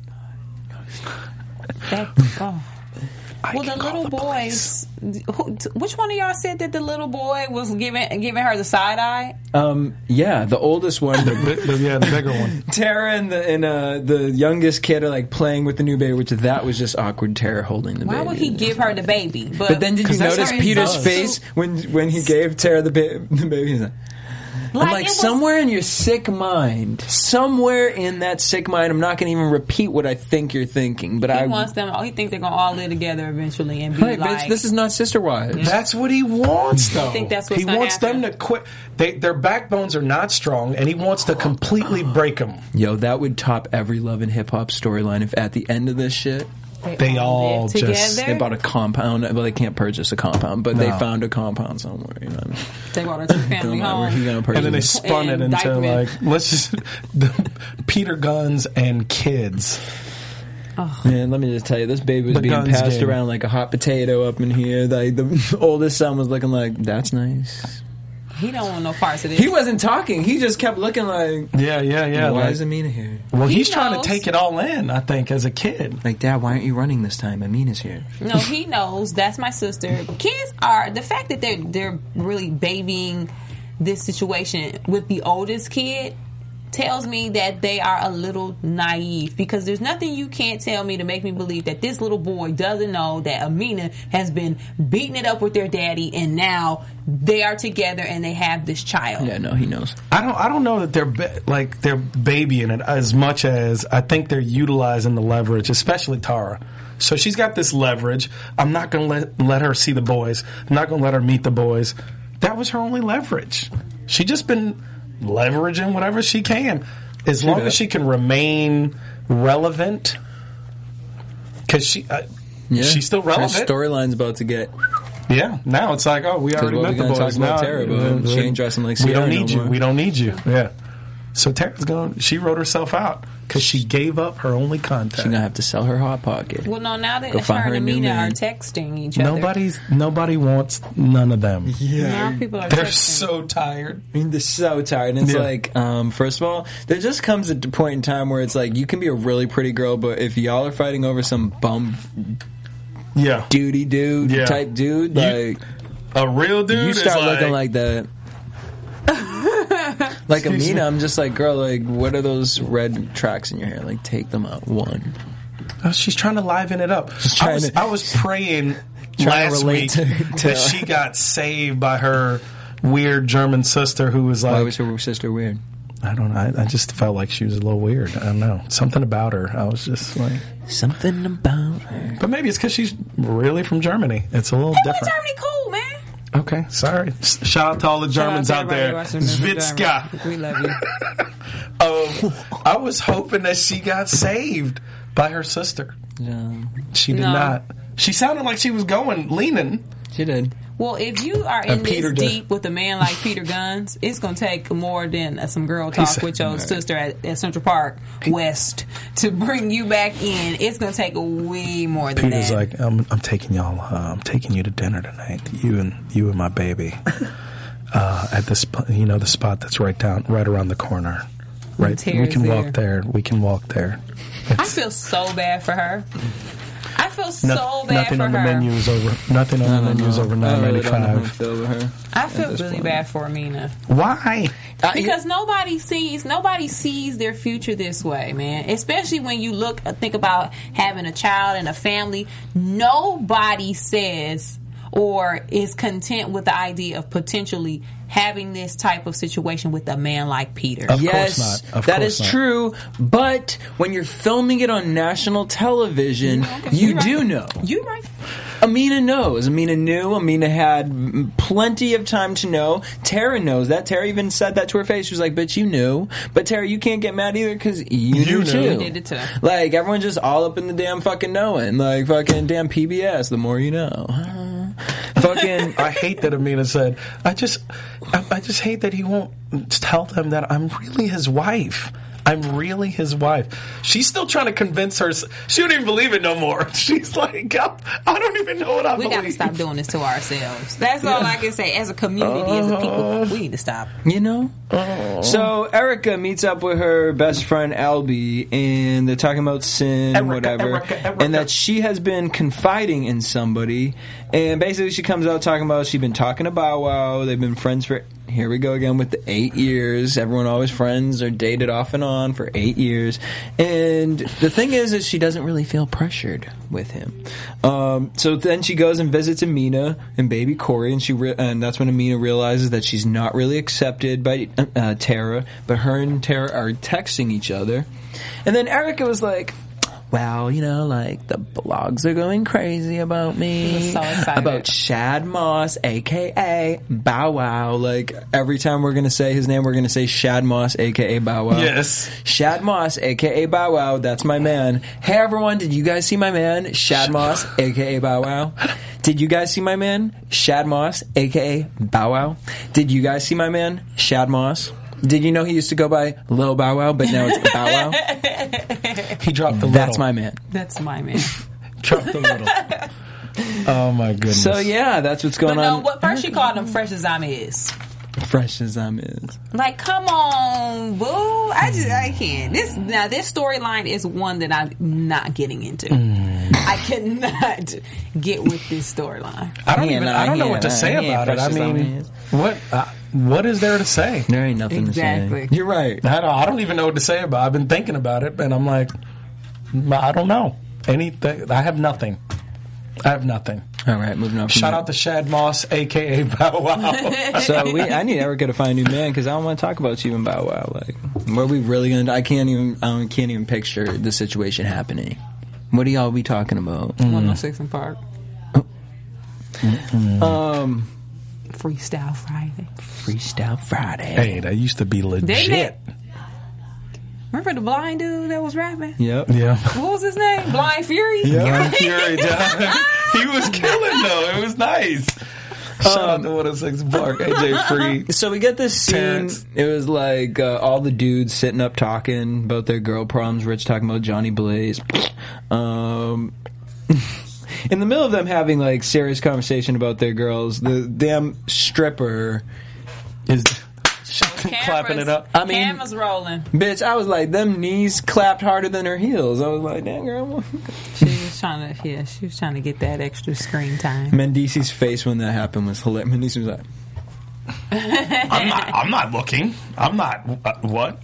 That, oh. Well, the little the boys. Who, which one of y'all said that the little boy was giving giving her the side eye? Um, yeah, the oldest one, the, the, yeah, the bigger one. Tara and the and uh, the youngest kid are like playing with the new baby, which that was just awkward. Tara holding the Why baby. Why would he give her the baby? But, but then did you notice Peter's face when when he gave Tara the, ba- the baby? He's like. Like, I'm like, was, somewhere in your sick mind, somewhere in that sick mind, I'm not going to even repeat what I think you're thinking, but he I... wants them, he thinks they're going to all live together eventually and be right, like... bitch, this is not Sister Wives. Yeah. That's what he wants, though. I think that's what's He wants happen. them to quit. They, their backbones are not strong, and he wants to completely break them. Yo, that would top every Love and Hip Hop storyline if at the end of this shit... They, they all, all just together? They bought a compound. Well, they can't purchase a compound, but no. they found a compound somewhere. You know what I mean? They bought a two-family home, and then they spun it into Dykeman. Like let's just the, Peter Guns and kids. Oh. Man, let me just tell you, this baby was the being passed game. around like a hot potato up in here. Like the oldest son was looking like, "That's nice." He don't want no parts of this. He wasn't talking. He just kept looking like, yeah, yeah, yeah. Why like, is Amina here? Well, he he's knows. trying to take it all in, I think, as a kid. Like, Dad, why aren't you running this time? Amina's here. No, he knows. That's my sister. Kids are, the fact that they're they're really babying this situation with the oldest kid tells me that they are a little naive, because there's nothing you can't tell me to make me believe that this little boy doesn't know that Amina has been beating it up with their daddy, and now they are together and they have this child. Yeah, no, he knows. I don't. I don't know that they're ba- like they're babying it as much as I think they're utilizing the leverage, especially Tara. So she's got this leverage. I'm not going to let let her see the boys. I'm not going to let her meet the boys. That was her only leverage. She just been leveraging whatever she can, as she long does. as she can remain relevant, because she uh, yeah. she's still relevant. Her storyline's about to get yeah. Now it's like, oh, we already met the boys. Talk now about Tara, but she ain't dressing like we Ciara don't need no you. more. We don't need you. Yeah. So Tara's going. She wrote herself out because she gave up her only contact. She's gonna have to sell her hot pocket. Well, no. Now that Go her and Amina are texting each other, nobody's nobody wants none of them. Yeah, now people are. They're texting. so tired. I mean, they're so tired. And it's yeah. like, um, first of all, there just comes a point in time where it's like you can be a really pretty girl, but if y'all are fighting over some bum, yeah, duty dude yeah. type dude, like you, a real dude, you start is looking like, like that. Like Amina, I'm just like, girl, like, what are those red tracks in your hair? Like, take them out. One. Oh, she's trying to liven it up. I was, to, I was praying last week to, to that she got saved by her weird German sister who was like... Why was her sister weird? I don't know. I, I just felt like she was a little weird. I don't know. Something about her. I was just like... Something about her. But maybe it's because she's really from Germany. It's a little hey, different. Germany cool, man. Okay, sorry. Shout out to all the Germans out, out there. Zvitska. We love you. um, I was hoping that she got saved by her sister. No. She did no. not. She sounded like she was going, leaning. She did. Well, if you are in this deep with a man like Peter Guns, it's going to take more than uh, some girl talk said, with your right. sister at, at Central Park West to bring you back in. It's going to take way more than Peter's that. Peter's like, I'm, I'm taking y'all. Uh, I'm taking you to dinner tonight. You and you and my baby uh, at this, you know, the spot that's right down, right around the corner. Right, we can there. walk there. We can walk there. It's, I feel so bad for her. I feel so no, bad nothing for on her. The menu is over. Nothing on no, the menu is over nine ninety five. I feel really point. bad for Amina. Why? Because nobody sees nobody sees their future this way, man. Especially when you look, think about having a child and a family. Nobody says or is content with the idea of potentially having this type of situation with a man like Peter. Of yes, course not. Of that course is not. true. But when you're filming it on national television, okay. you You're do right. know. You're right. Amina knows. Amina knew. Amina had plenty of time to know. Tara knows that. Tara even said that to her face. She was like, bitch, you knew. But Tara, you can't get mad either because you, you knew too. You did it too. Like, everyone's just all up in the damn fucking knowing. Like, fucking damn P B S, the more you know. Fucking, I hate that Amina said, I just, I, I just hate that he won't tell them that I'm really his wife. I'm really his wife. She's still trying to convince her. She don't even believe it no more. She's like, I don't even know what I we believe. We got to stop doing this to ourselves. That's all I can say. As a community, uh, as a people, we need to stop. You know? Uh, so Erica meets up with her best friend Albie, and they're talking about sin, Erica, whatever, Erica, Erica. and that she has been confiding in somebody. And basically she comes out talking about she's been talking to Bow Wow. They've been friends for... Here we go again with the eight years. Everyone always friends or dated off and on for eight years. And the thing is, is she doesn't really feel pressured with him. Um, so then she goes and visits Amina and baby Corey, and she re- and that's when Amina realizes that she's not really accepted by uh, Tara, but her and Tara are texting each other. And then Erica was like, well, you know, like, the blogs are going crazy about me. So excited. About Shad Moss, a k a. Bow Wow. Like, every time we're going to say his name, we're going to say Shad Moss, a k a. Bow Wow. Yes. Shad Moss, a k a. Bow Wow. That's my man. Hey, everyone, did you guys see my man, Shad Moss, a k a. Bow Wow? Did you guys see my man, Shad Moss, a k a. Bow Wow? Did you guys see my man, Shad Moss? Did you know he used to go by Lil Bow Wow, but now it's Bow Wow? He dropped the little. That's my man. That's my man. Dropped the little. Oh, my goodness. So, yeah, that's what's going but no, on. What, first she called him fresh as I'm is. Fresh as I'm is. Like, come on, boo. I just, I can't. This, now, this storyline is one that I'm not getting into. Mm. I cannot get with this storyline. I don't even, I don't know what to say about it. I mean, what, uh, what is there to say? There ain't nothing exactly. to say. You're right. I don't, I don't even know what to say about it. I've been thinking about it, and I'm like, I don't know. Anything. I have nothing. I have nothing. All right, moving on. From Shout that. out to Shad Moss, a k a. Bow Wow. So we, I need Erica to find a new man because I don't want to talk about you and Bow Wow. Like, what are we really gonna? I can't even. I can't even picture the situation happening. What do y'all be talking about? Mm. one oh six in Park. Mm-hmm. Um, Freestyle Friday. Freestyle Friday. Hey, that used to be legit. Remember the blind dude that was rapping? Yep. Yeah. What was his name? Blind Fury? Yeah, Blind Fury. He was killing, though. It was nice. Shout um, out to one oh six Park, A J Free. So we get this scene. Terrence. It was like uh, all the dudes sitting up talking about their girl problems. Rich talking about Johnny Blaze. Um, in the middle of them having like serious conversation about their girls, the damn stripper is clapping it up. I mean, camera's rolling. Bitch, I was like, them knees clapped harder than her heels. I was like, damn girl. She was trying to, yeah, she was trying to get that extra screen time. Mendici's face when that happened was hilarious. Mendici was like, I'm not. I'm not looking. I'm not. Uh, what?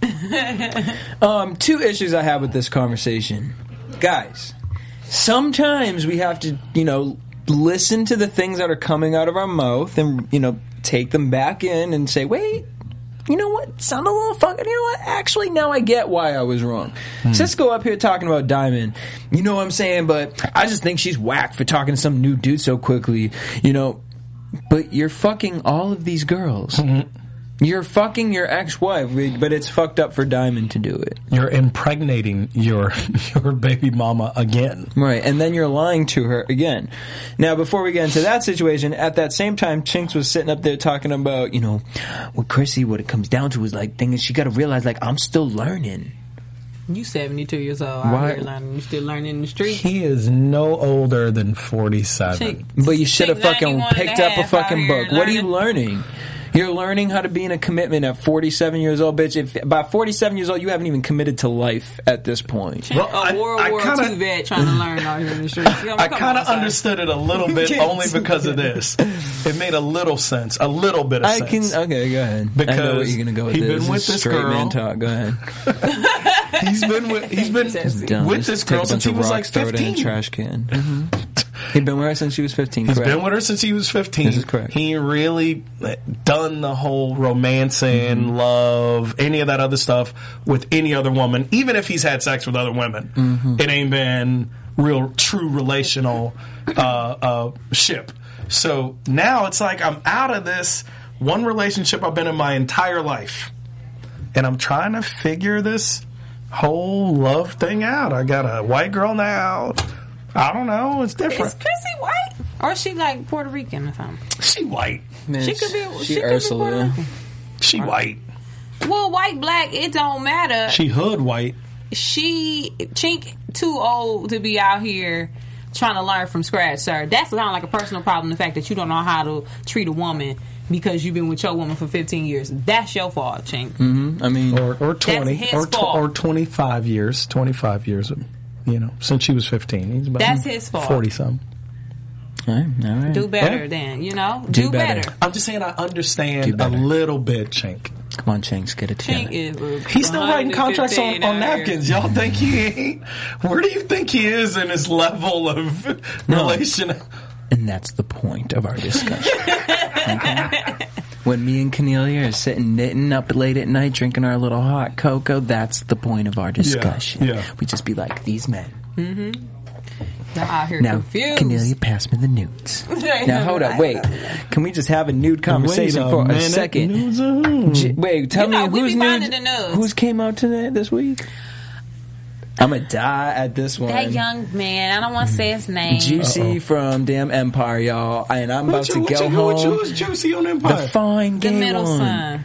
um, two issues I have with this conversation, guys. Sometimes we have to, you know, listen to the things that are coming out of our mouth and, you know, take them back in and say, wait. you know what? Sound a little fucking. You know what? Actually, now I get why I was wrong. Hmm. Cisco up here talking about Diamond. You know what I'm saying? But I just think she's whack for talking to some new dude so quickly. You know, but you're fucking all of these girls. Mm-hmm. You're fucking your ex-wife, but it's fucked up for Diamond to do it. You're impregnating your your baby mama again. Right, and then you're lying to her again. Now, before we get into that situation, at that same time, Chinks was sitting up there talking about, you know, with Chrissy, what it comes down to is, like, thing is she got to realize, like, I'm still learning. You seventy-two years old. Why? You still learning in the street? He is no older than forty-seven. Chink, but you should have fucking picked up a fucking book. What are you learning? You're learning how to be in a commitment at forty-seven years old, bitch. If by forty-seven years old, you haven't even committed to life at this point. Well, a World I, War I kinda, Two vet trying to learn out here in the streets. I kind of understood it a little bit only because of this. It made a little sense, a little bit of I sense. Can, okay, go ahead. Because I know what you're gonna go with he's this. been with this Straight girl. Man talk. Go ahead. he's been with he's been Dumb. with this girl since he was like fifteen. Throw it in a trash can. Mm-hmm. He'd been with her since she was fifteen. He's correct? been with her since he was fifteen. This is correct. He really done the whole romancing, mm-hmm. love, any of that other stuff with any other woman. Even if he's had sex with other women, mm-hmm. it ain't been real, true relational uh, uh, ship. So now it's like I'm out of this one relationship I've been in my entire life, and I'm trying to figure this whole love thing out. I got a white girl now. I don't know. It's different. Is Chrissy white? Or is she like Puerto Rican or something? She white. Man, she could be. She, she Ursula. Could be Puerto Rican. She white. Well, white, black, it don't matter. She hood white. She Chink too old to be out here trying to learn from scratch, sir. That's kind of like a personal problem. The fact that you don't know how to treat a woman because you've been with your woman for fifteen years. That's your fault, Chink. Mm-hmm. I mean, or or twenty, or tw- or twenty five years, twenty five years. You know, since she was fifteen. He's about That's his fault. forty something. All right, all right. Do better, yeah. then. You know, do, do better. better. I'm just saying, I understand a little bit, Chink. Come on, Chinks, get it together. Is He's still writing contracts on, on napkins. Y'all think he ain't? Where do you think he is in his level of no. relation? And that's the point of our discussion. Okay? When me and Cornelia are sitting knitting up late at night, drinking our little hot cocoa, that's the point of our discussion. Yeah, yeah. We just be like, these men. Mm-hmm. Now, out here now, confused. Cornelia, pass me the nudes. Now, hold up, wait. Can we just have a nude conversation a for minute. a second? Nudes J- wait, tell you know, me who's nudes, nudes, who's came out today this week? I'm gonna die at this one. That young man, I don't want to say his name. Juicy Uh-oh. from damn Empire, y'all. And I'm about you, to go you, home. Who's Juicy on Empire? The fine gay The middle one. son.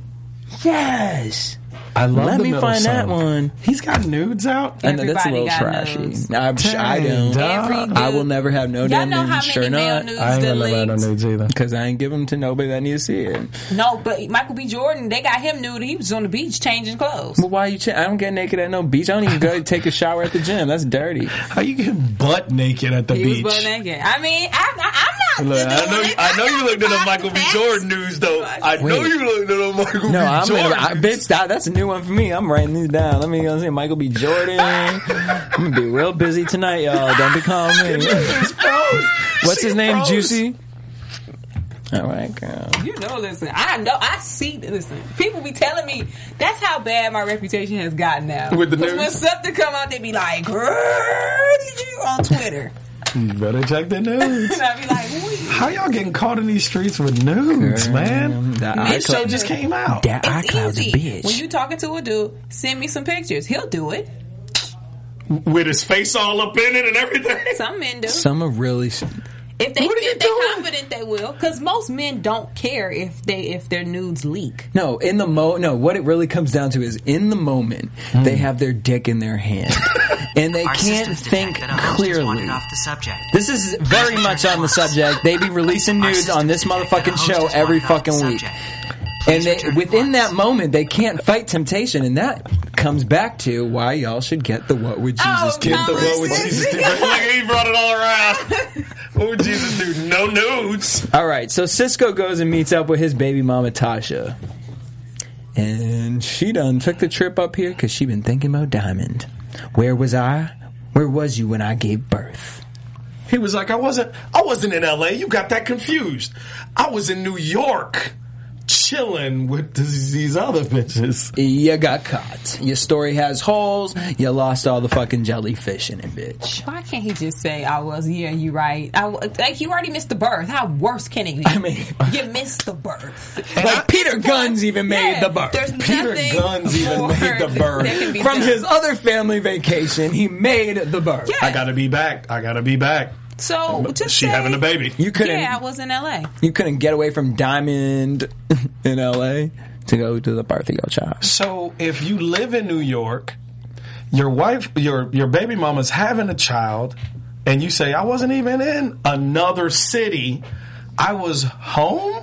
Yes. I love Let the me middle find son. that one. He's got nudes out. I know that's a Everybody little got trashy. nudes. I'm sh- I don't. Every I will never have no Y'all damn know how nudes. many Sure male not. nudes I ain't gonna have no leaked? nudes either. Because I ain't give them to nobody that needs to see it. No, but Michael B. Jordan, they got him nude. He was on the beach changing clothes. But why you? Ch- I don't get naked at no beach. I don't even go take a shower at the gym. That's dirty. How you get butt naked at the He beach? was butt naked. I mean, I'm not. I'm not Look, I know. You, I know you looked at the Michael B. Jordan news, though. I know Wait. you looked at the Michael No, B. I'm Jordan. gonna, I, bitch. That, that's a new one for me. I'm writing these down. Let me go see Michael B. Jordan. I'm gonna be real busy tonight, y'all. Don't be calling me. What's his name? Juicy. All right, girl. You know, listen, I know, I see, listen, people be telling me that's how bad my reputation has gotten now. With the Because news? when something come out, they be like, girl, did you on Twitter? You better check the news. And I be like, wait. How y'all getting caught in these streets with nudes, Girl, man? that This show iCloud- just came out. That It's iCloud's a easy. bitch. When you talking to a dude, send me some pictures. He'll do it. With his face all up in it and everything. Some men do. Some are really. If they What are you if they're doing? confident, they will. Because most men don't care if they if their nudes leak. No, in the mo. No, what it really comes down to is in the moment Hmm. they have their dick in their hand and they Our can't systems think detect that a host has clearly. wandered off the subject. This is very much on the subject. They be releasing Our nudes on this systems detect that a motherfucking host show has every wandered off the fucking week. subject. And Please they, return within once. that moment, they can't fight temptation, and that comes back to why y'all should get the What Would Jesus Oh, Do? Get the no, what would listen. Jesus do? Look, he brought it all around. What would Jesus do? No nudes. All right, so Cisco goes and meets up with his baby mama Tasha, and she done took the trip up here because she been thinking about Diamond. Where was I? Where was you when I gave birth? He was like, I wasn't I wasn't in L A. You got that confused. I was in New York. chilling with these other bitches. You got caught. Your story has holes. You lost all the fucking jellyfish in it, bitch. Why can't he just say, I was, yeah, you right. I, like, you already missed the birth. How worse can it be? I mean... You missed the birth. Like, I, Peter Guns even made yeah, the birth. There's Peter Guns even made the birth. From done. his other family vacation, he made the birth. Yeah. I gotta be back. I gotta be back. So, just she say, having a baby. You couldn't, yeah, I was in L A. You couldn't get away from Diamond in L A to go to the birth of your child. So, if you live in New York, your wife, your your baby mama's having a child, and you say, I wasn't even in another city, I was home?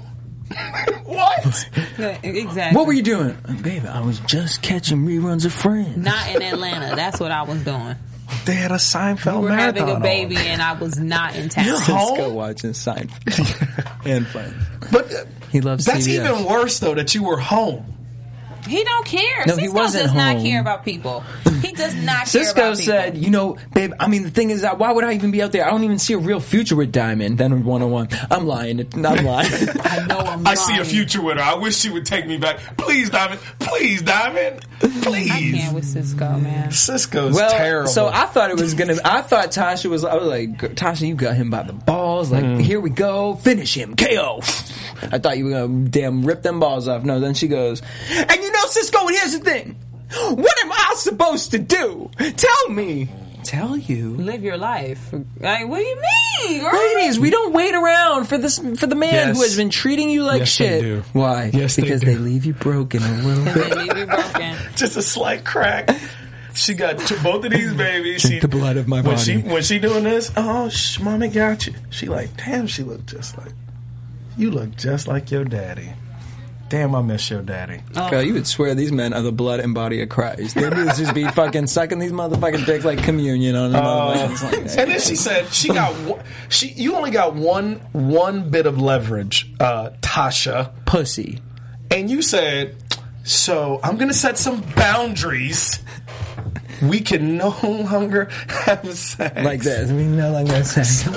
What? Yeah, exactly. What were you doing? Baby, I was just catching reruns of Friends. Not in Atlanta. That's what I was doing. They had a Seinfeld We were marathon having a baby on. and I was not in town. You're Cisco home? watching Seinfeld and Friends. But uh, He loves that's C B S. even worse, though, that you were home. He don't care. No, Cisco he wasn't does not home. care about people. He does not care Cisco about people. said, you know, babe, I mean, the thing is, that why would I even be out there? I don't even see a real future with Diamond. Then one oh one. I'm lying. I'm lying. I know I'm I lying. see a future with her. I wish she would take me back. Please, Diamond. Please, Diamond. Please. I can't with Cisco, man. Cisco's Well, terrible. so I thought it was gonna. I thought Tasha was. I was like, Tasha, you got him by the balls. Like, Mm. here we go, finish him, K O. I thought you were gonna damn rip them balls off. No, then she goes, and you know, Cisco. And here's the thing: what am I supposed to do? Tell me. Tell you. Live your life. Like, what do you mean? girl? Ladies, we don't wait around for this for the man Yes. who has been treating you like Yes, shit. they do. Why? Yes, they because do. they leave you broken a little Because bit. they leave you broken. Just a slight crack. She got t- both of these babies. Drink She, the blood of my when body. She, when she doing this, oh, sh- mommy got you. She like, damn, she look just like, you look just like your daddy. Damn, I miss your daddy. Oh. Girl, you would swear these men are the blood and body of Christ. They would just be fucking sucking these motherfucking dicks like communion on them. Uh, motherfuckers like that. and then she said she got one, she. You only got one one bit of leverage, uh, Tasha, Pussy. and you said, so I'm gonna set some boundaries. We can no longer have sex Like this. I mean, no longer sex.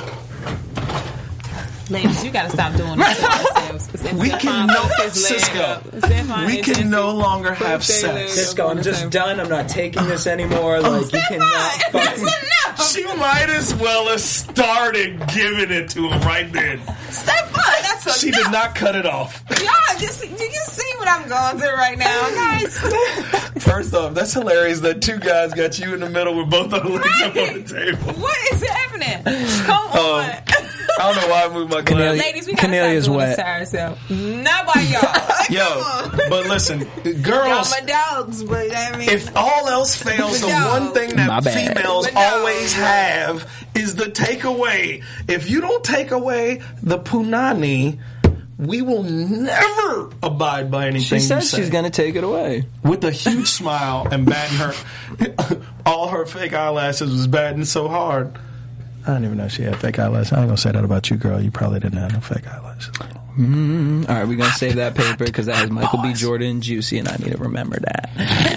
Ladies, you gotta stop doing this to yourselves. We can no Cisco. We can no longer have sex. Cisco, I'm just done. I'm not taking this anymore. Like, you cannot fucking... She might as well have started giving it to him right then. Stefan, that's a She no. did not cut it off. Y'all, just, you can see what I'm going through right now, guys. First off, that's hilarious that two guys got you in the middle with both of them legs up on the table. What is happening? Come on. Um, I don't know why I moved my Cornelia- glass. Ladies, we gotta Cornelia's stop doing wet. this to ourselves. Not by y'all. Yo, but listen, Y'all girls, my dogs, but I mean... if all else fails, the No. one thing My that bad. females But no. always have is the takeaway. If you don't take away the punani, we will never abide by anything She you said say. she's going to take it away. With a huge smile and batting her, all her fake eyelashes was batting so hard. I didn't even know she had fake eyelashes. I ain't gonna say that about you, girl. You probably didn't have no fake eyelashes. Mm-hmm. All right, we're going to save that paper because that has Michael B. Jordan Juicy, and I need to remember that.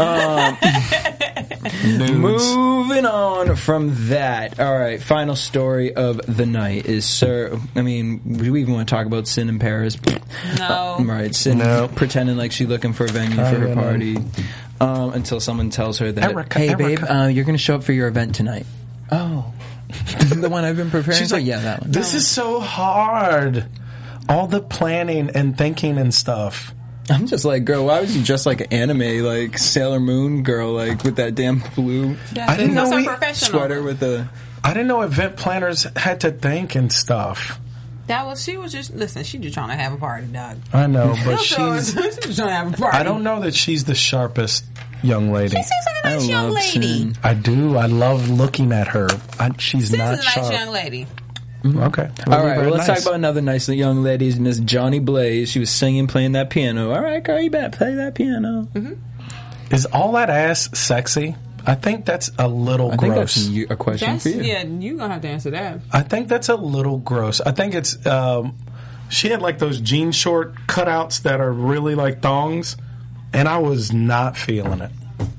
Um, moving on from that. All right, final story of the night is Sir. I mean, do we even want to talk about Sin in Paris? No. Uh, right, Sin No. pretending like she's looking for a venue Oh, for her yeah, no. party um, until someone tells her that, Erica, hey, babe, Erica. uh, you're going to show up for your event tonight. Oh. The one I've been preparing She's for? like, Yeah, that one. This is so hard. All the planning and thinking and stuff. I'm just like, girl, why was you just like an anime, like Sailor Moon girl, like with that damn blue Yeah, I didn't that's know so we- professional. sweater with the... I didn't know event planners had to think and stuff. That was, she was just, listen, she just trying to have a party, dog. I know, but She was she's. just trying to have a party. I don't know that she's the sharpest young lady. She seems like a nice I young love lady. Sin. I do. I love looking at her. I, she's This not is a nice sharp. young lady. Okay. Well, All right, very well, let's nice. talk about another nice young lady, Miss Johnny Blaze. She was singing, playing that piano. All right, girl, you better play that piano. Mm-hmm. Is all that ass sexy? I think that's a little I think gross. that's you- a question That's, for you. yeah, you're going to have to answer that. I think that's a little gross. I think it's. Um, she had like those jean short cutouts that are really like thongs, and I was not feeling it.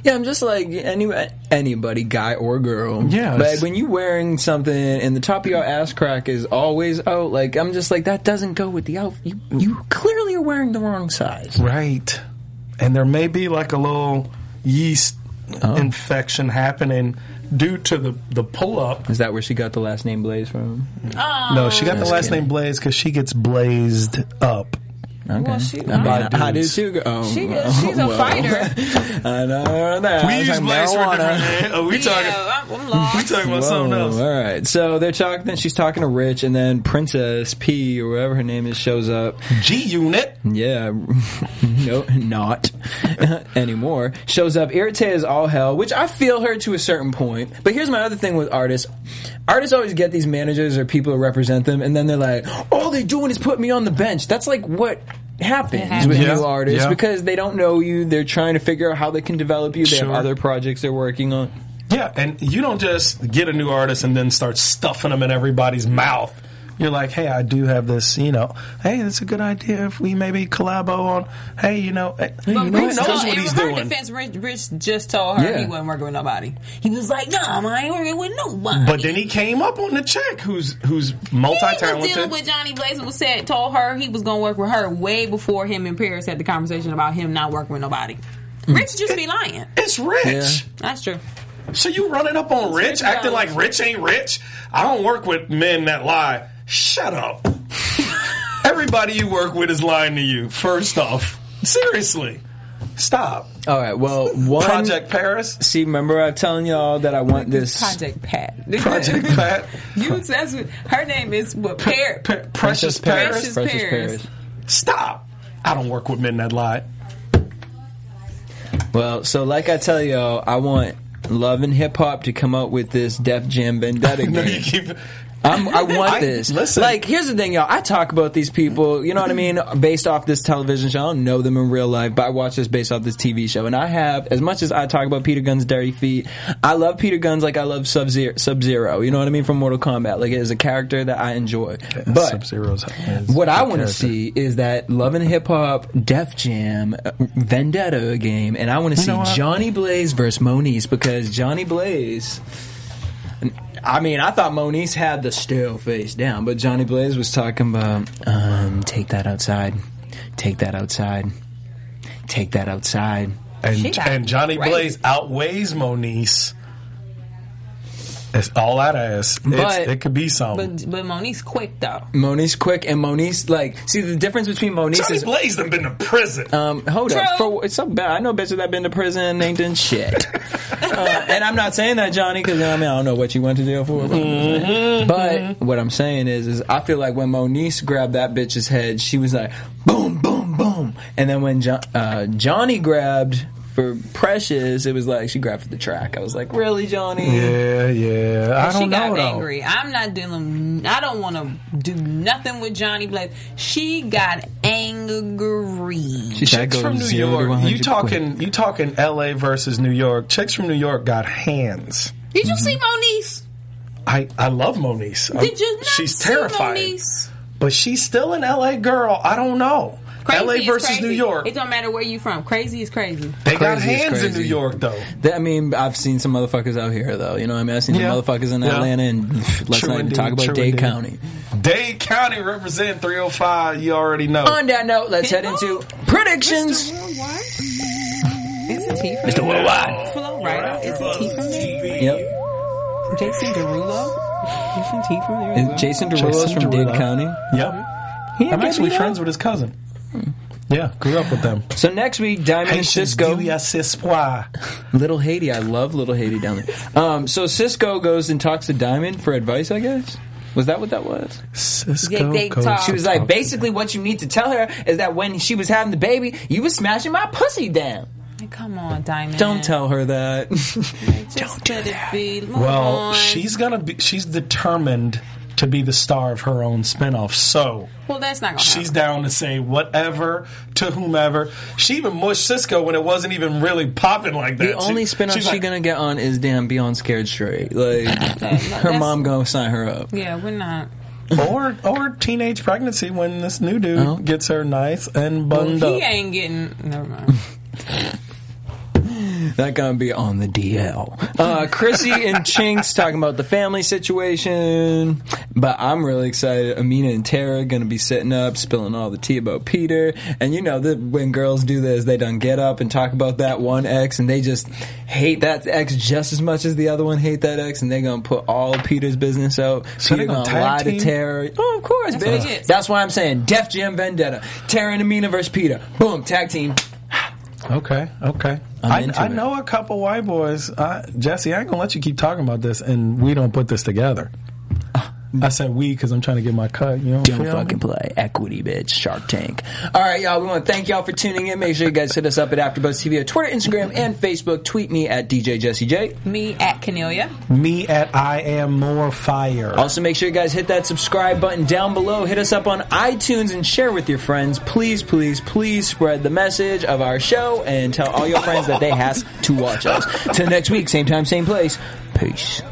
Yeah, I'm just like any, anybody, guy or girl. Yeah. But when you wearing something and the top of your ass crack is always out, like, I'm just like, that doesn't go with the outfit. You, you clearly are wearing the wrong size. Right. And there may be like a little yeast oh. infection happening due to the, the pull-up. Is that where she got the last name Blaze from? Oh. No, she got the last kidding. name Blaze because she gets blazed up. Okay. Well, she, I, I do too. Oh, she, she's a well. fighter. I know that. We use Blaze for different. Oh, we talking. Yeah, I'm, I'm lost. We talking about Whoa, something else. All right. So they're talking. Then she's talking to Rich, and then Princess P or whatever her name is shows up. G Unit. Yeah. No, not anymore. Shows up, irritated as all hell, which I feel her to a certain point. But here's my other thing with artists. Artists always get these managers or people who represent them, and then they're like, all they're doing is put me on the bench. That's like what happens, happens. with yeah. new artists yeah. because they don't know you. They're trying to figure out how they can develop you. They sure. have other projects they're working on. Yeah, and you don't just get a new artist and then start stuffing them in everybody's mouth. You're like, hey, I do have this, you know, hey, it's a good idea if we maybe collabo on, hey, you know, hey, but you know, Rich, he knows uh, what he's in her doing. defense, Rich, Rich just told her yeah. he wasn't working with nobody. He was like, no, nah, I ain't working with nobody. But then he came up on the chick who's who's multi-talented. He was dealing with Johnny Blaze and was said, told her he was going to work with her way before him and Paris had the conversation about him not working with nobody. Mm. Rich just it, be lying. It's Rich. Yeah. That's true. So you running up on Rich, Rich acting like Rich ain't rich? I don't work with men that lie. Shut up. Everybody you work with is lying to you, first off. Seriously. Stop. All right, well, one... Project Paris? See, remember I'm telling y'all that I want this... Project Pat. Project Pat. You, that's what, her name is what? Pa- Par- pa- Precious Paris? Precious, Precious Paris. Paris. Stop. I don't work with men that lie. Well, so like I tell y'all, I want Love and Hip Hop to come up with this Def Jam Vendetta game. No, you keep... I'm, I want I, this. Listen. Like, here's the thing, y'all. I talk about these people, you know what I mean, based off this television show. I don't know them in real life, but I watch this based off this T V show. And I have, as much as I talk about Peter Gun's Dirty Feet, I love Peter Gun's like I love Sub-Zero, Sub-Zero, you know what I mean, from Mortal Kombat. Like, it is a character that I enjoy. Yeah, but Sub-Zero's what I want to see is that Love and Hip Hop Def Jam Vendetta game, and I want to see Johnny Blaze versus Moniece, because Johnny Blaze... I mean, I thought Moniece had the still face down, but Johnny Blaze was talking about, um, take that outside, take that outside, take that outside. And, and Johnny crazy. Blaze outweighs Moniece. It's all that ass. But, it could be something. But, but Moniece quick, though. Moniece quick, and Moniece, like, see, the difference between Moniece Johnny is... Johnny Blaze done been to prison. Um, hold True. up. For, it's so bad. I know bitches that been to prison and ain't done shit. uh, and I'm not saying that, Johnny, because, I mean, I don't know what you went to jail for. Mm-hmm. But what I'm saying is, is I feel like when Moniece grabbed that bitch's head, she was like, boom, boom, boom. And then when jo- uh, Johnny grabbed... For Precious, it was like she grabbed for the track. I was like, "Really, Johnny?" Yeah, yeah. I don't she know. She got angry. I'm not dealing. I don't want to do nothing with Johnny Blaze. She got angry. She Chicks from New York. You talking? Quick. You talking? L A versus New York. Chicks from New York got hands. Did you mm-hmm. see Moniece? I I love Moniece. Did you not She's see terrifying. Moniece? But she's still an L A girl. I don't know. Crazy L A versus crazy. New York. It don't matter where you from. Crazy is crazy. They crazy got hands in New York, though. They, I mean, I've seen some motherfuckers out here, though. You know what I mean? I've seen yeah. some motherfuckers in yeah. Atlanta, and let's True not even indeed. talk about True Dade indeed. County. Dade County represent three oh five. You already know. On that note, let's head into predictions. Mister Worldwide? Is it T from Mister Worldwide. Hello, right? Is it T from there? Yep. Jason Derulo? He's from T from there? Is Jason Derulo's from Derulo. Dade County? Yep. I'm actually friends with his cousin. Hmm. Yeah, grew up with them. So next week, Diamond and Cisco. Little Haiti. I love Little Haiti down there. Um, so Cisco goes and talks to Diamond for advice, I guess? Was that what that was? Cisco they, they goes She was like, basically what you need to tell her is that when she was having the baby, you was smashing my pussy down. Come on, Diamond. Don't tell her that. Just Don't do let that. it be. Move well, on. she's gonna be. She's determined to be the star of her own spinoff. So, well, that's not gonna she's happen. down to say whatever to whomever. She even mushed Cisco when it wasn't even really popping like that. The only she, spinoff she's like, gonna get on is damn Beyond Scared Straight. Like her mom gonna sign her up. Yeah, we're not. or or teenage pregnancy when this new dude oh. gets her nice and bunned well, up. He ain't getting. Never mind. Not gonna be on the D L. Uh, Chrissy and Chinks talking about the family situation, but I'm really excited. Amina and Tara gonna be sitting up, spilling all the tea about Peter. And you know that when girls do this, they done get up and talk about that one ex, and they just hate that ex just as much as the other one hate that ex, and they gonna put all of Peter's business out. So Peter they gonna gonna lie tag team? to Tara. Oh, of course, That's bitch. what it is. That's why I'm saying Def Jam Vendetta. Tara and Amina versus Peter. Boom, tag team. Okay, okay. I'm I, into I it. know a couple white boys. Uh, Jesse, I ain't gonna let you keep talking about this, and we don't put this together. I said we because I'm trying to get my cut. You know, Don't feel fucking me? play. Equity, bitch. Shark Tank. All right, y'all. We want to thank y'all for tuning in. Make sure you guys hit us up at AfterBuzz T V on Twitter, Instagram, and Facebook. Tweet me at D J Jesse J. Me at Cornelia. Me at I am more fire. Also, make sure you guys hit that subscribe button down below. Hit us up on iTunes and share with your friends. Please, please, please spread the message of our show and tell all your friends that they has to watch us. Till next week, same time, same place. Peace.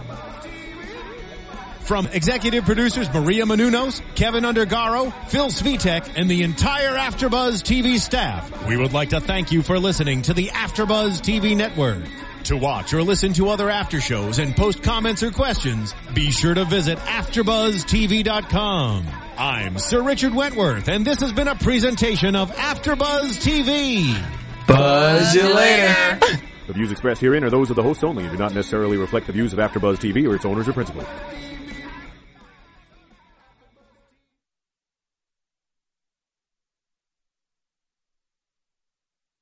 From executive producers Maria Menounos, Kevin Undergaro, Phil Svitek, and the entire AfterBuzz T V staff, we would like to thank you for listening to the AfterBuzz T V network. To watch or listen to other after shows and post comments or questions, be sure to visit after buzz T V dot com. I'm Sir Richard Wentworth, and this has been a presentation of AfterBuzz T V. Buzz you later. The views expressed herein are those of the hosts only and do not necessarily reflect the views of AfterBuzz T V or its owners or principals.